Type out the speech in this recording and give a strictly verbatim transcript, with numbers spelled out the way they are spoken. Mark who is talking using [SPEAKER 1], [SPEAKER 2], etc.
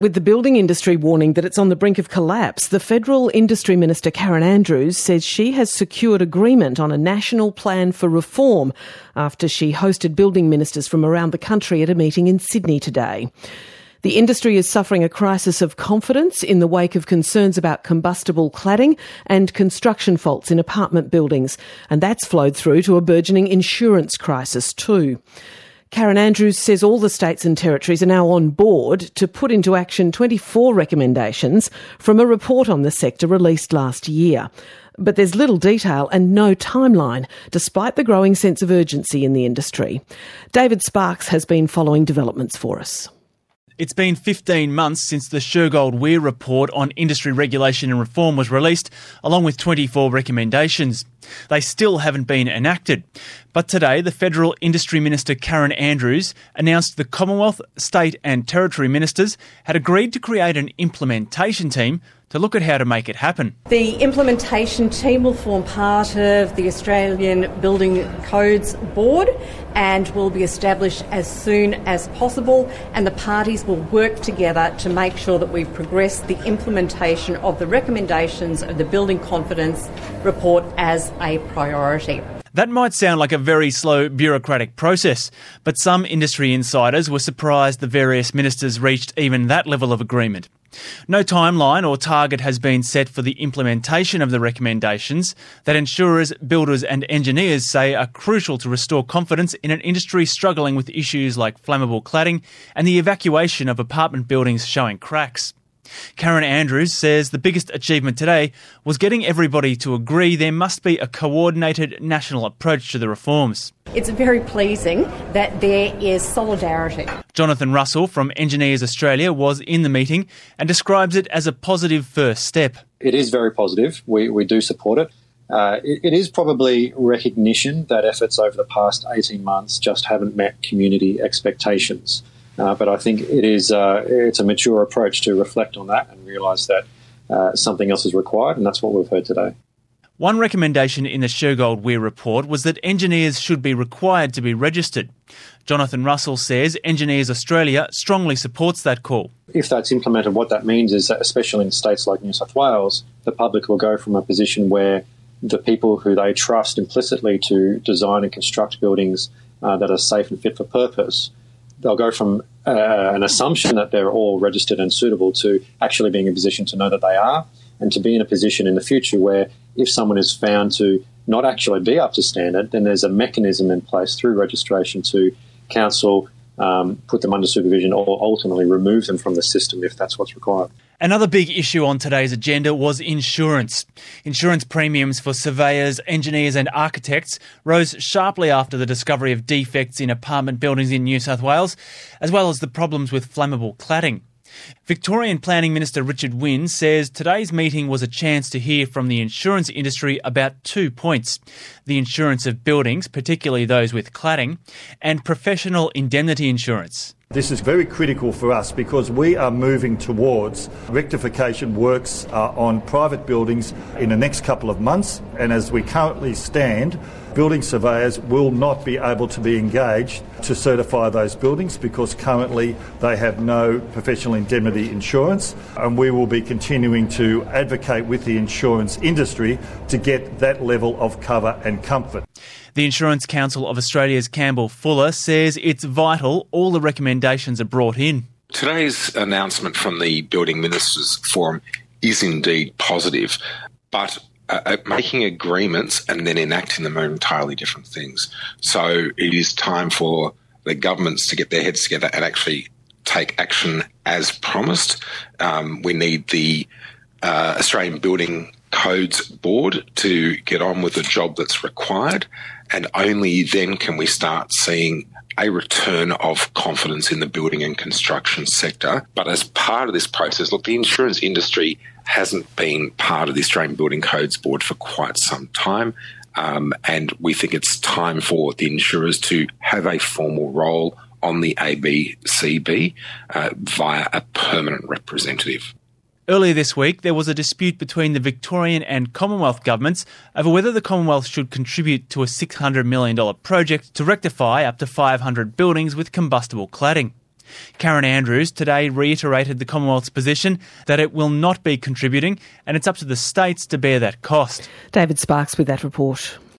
[SPEAKER 1] With the building industry warning that it's on the brink of collapse, the Federal Industry Minister Karen Andrews says she has secured agreement on a national plan for reform after she hosted building ministers from around the country at a meeting in Sydney today. The industry is suffering a crisis of confidence in the wake of concerns about combustible cladding and construction faults in apartment buildings, and that's flowed through to a burgeoning insurance crisis too. Karen Andrews says all the states and territories are now on board to put into action twenty-four recommendations from a report on the sector released last year. But there's little detail and no timeline, despite the growing sense of urgency in the industry. David Sparks has been following developments for us.
[SPEAKER 2] It's been fifteen months since the Shergold Weir report on industry regulation and reform was released, along with twenty-four recommendations. They still haven't been enacted. But today, the Federal Industry Minister Karen Andrews announced the Commonwealth, State and Territory Ministers had agreed to create an implementation team to look at how to make it happen.
[SPEAKER 3] The implementation team will form part of the Australian Building Codes Board and will be established as soon as possible, and the parties will work together to make sure that we progress the implementation of the recommendations of the Building Confidence Report as a priority.
[SPEAKER 2] That might sound like a very slow bureaucratic process, but some industry insiders were surprised the various ministers reached even that level of agreement. No timeline or target has been set for the implementation of the recommendations that insurers, builders and engineers say are crucial to restore confidence in an industry struggling with issues like flammable cladding and the evacuation of apartment buildings showing cracks. Karen Andrews says the biggest achievement today was getting everybody to agree there must be a coordinated national approach to the reforms.
[SPEAKER 3] It's very pleasing that there is solidarity.
[SPEAKER 2] Jonathan Russell from Engineers Australia was in the meeting and describes it as a positive first step.
[SPEAKER 4] It is very positive. We, we do support it. Uh, it. It is probably recognition that efforts over the past eighteen months just haven't met community expectations. Uh, but I think it is uh, it's a mature approach to reflect on that and realise that uh, something else is required, and that's what we've heard today.
[SPEAKER 2] One recommendation in the Shergold Weir report was that engineers should be required to be registered. Jonathan Russell says Engineers Australia strongly supports that call.
[SPEAKER 4] If that's implemented, what that means is that, especially in states like New South Wales, the public will go from a position where the people who they trust implicitly to design and construct buildings uh, that are safe and fit for purpose, they'll go from uh, an assumption that they're all registered and suitable to actually being in a position to know that they are, and to be in a position in the future where if someone is found to not actually be up to standard, then there's a mechanism in place through registration to counsel, um, put them under supervision, or ultimately remove them from the system if that's what's required.
[SPEAKER 2] Another big issue on today's agenda was insurance. Insurance premiums for surveyors, engineers and architects rose sharply after the discovery of defects in apartment buildings in New South Wales, as well as the problems with flammable cladding. Victorian Planning Minister Richard Wynne says today's meeting was a chance to hear from the insurance industry about two points: the insurance of buildings, particularly those with cladding, and professional indemnity insurance.
[SPEAKER 5] This is very critical for us because we are moving towards rectification works uh, on private buildings in the next couple of months, and as we currently stand, building surveyors will not be able to be engaged to certify those buildings because currently they have no professional indemnity insurance, and we will be continuing to advocate with the insurance industry to get that level of cover and comfort.
[SPEAKER 2] The Insurance Council of Australia's Campbell Fuller says it's vital all the recommendations are brought in.
[SPEAKER 6] Today's announcement from the Building Ministers Forum is indeed positive, but uh, making agreements and then enacting them are entirely different things. So it is time for the governments to get their heads together and actually take action as promised. Um, we need the uh, Australian Building Codes Board to get on with the job that's required, and only then can we start seeing a return of confidence in the building and construction sector. But as part of this process, look, the insurance industry hasn't been part of the Australian Building Codes Board for quite some time, um, and we think it's time for the insurers to have a formal role on the A B C B uh, via a permanent representative.
[SPEAKER 2] Earlier this week, there was a dispute between the Victorian and Commonwealth governments over whether the Commonwealth should contribute to a six hundred million dollars project to rectify up to five hundred buildings with combustible cladding. Karen Andrews today reiterated the Commonwealth's position that it will not be contributing and it's up to the states to bear that cost.
[SPEAKER 1] David Sparks with that report.